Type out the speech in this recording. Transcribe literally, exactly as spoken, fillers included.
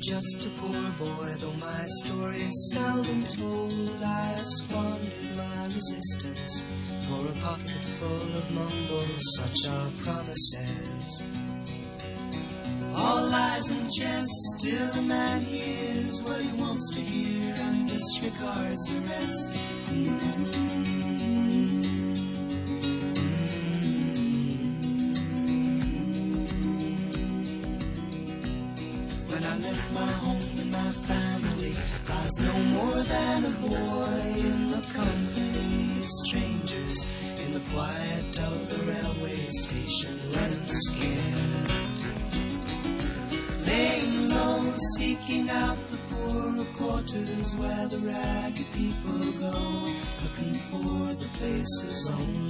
just a poor boy, though my story is seldom told. I squandered my resistance for a pocket full of mumbles, such are promises. All lies and jest, still a man hears what he wants to hear and disregards the rest. When I left my home and my family, I was no more than a boy in the company of strangers, in the quiet of the railway station, running scared, laying low, seeking out the poorer quarters where the ragged people go, looking for the places only